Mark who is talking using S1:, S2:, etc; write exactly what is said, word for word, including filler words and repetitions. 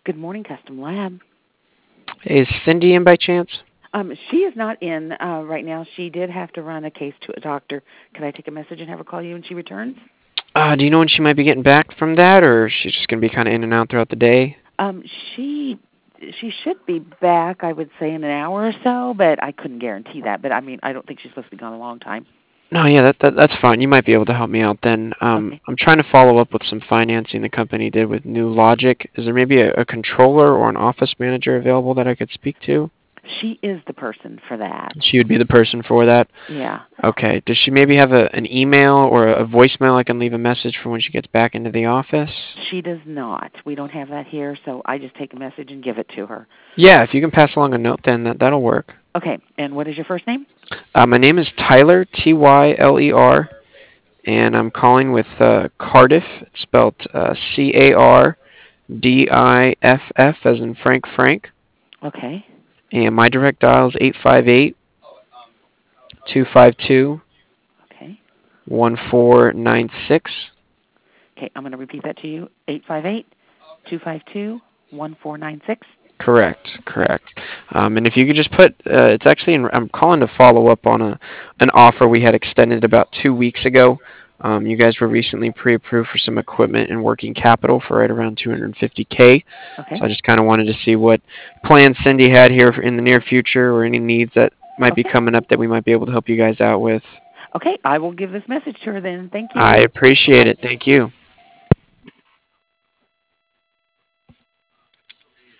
S1: Good morning, Custom Lab.
S2: Is Cindy in by chance?
S1: Um, she is not in uh, right now. She did have to run a case to a doctor. Could I take a message and have her call you when she returns?
S2: Uh, do you know when she might be getting back from that, or is she just going to be kind of in and out throughout the day?
S1: Um, she she should be back, I would say, in an hour or so, but I couldn't guarantee that. But I mean, I don't think she's supposed to be gone a long time.
S2: No, yeah, that, that that's fine. You might be able to help me out then. Um,
S1: Okay.
S2: I'm trying to follow up with some financing the company did with New Logic. Is there maybe a, a controller or an office manager available that I could speak to?
S1: She is the person for that.
S2: She would be the person for that.
S1: Yeah.
S2: Okay. Does she maybe have a, an email or a voicemail I can leave a message for when she gets back into the office?
S1: She does not. We don't have that here, so I just take a message and give it to her.
S2: Yeah, if you can pass along a note, then that that'll work.
S1: Okay. And what is your first name?
S2: Uh, my name is Tyler, T Y L E R, and I'm calling with uh, Cardiff. It's spelled uh, C A R D I F F as in Frank Frank.
S1: Okay.
S2: And my direct dial is eight five eight, two five two,
S1: Okay.
S2: one four nine six.
S1: Okay. I'm going to repeat that to you. Eight five eight two five two one four nine six.
S2: Correct, correct. Um, and if you could just put, uh, it's actually, in, I'm calling to follow up on a an offer we had extended about two weeks ago. Um, you guys were recently pre-approved for some equipment and working capital for right around two hundred fifty K.
S1: Okay.
S2: So I just kind of wanted to see what plans Cindy had here for in the near future, or any needs that might be
S1: Okay.
S2: coming up that we might be able to help you guys out with.
S1: Okay. I will give this message to her then. Thank
S2: I
S1: you.
S2: appreciate it. Thank you.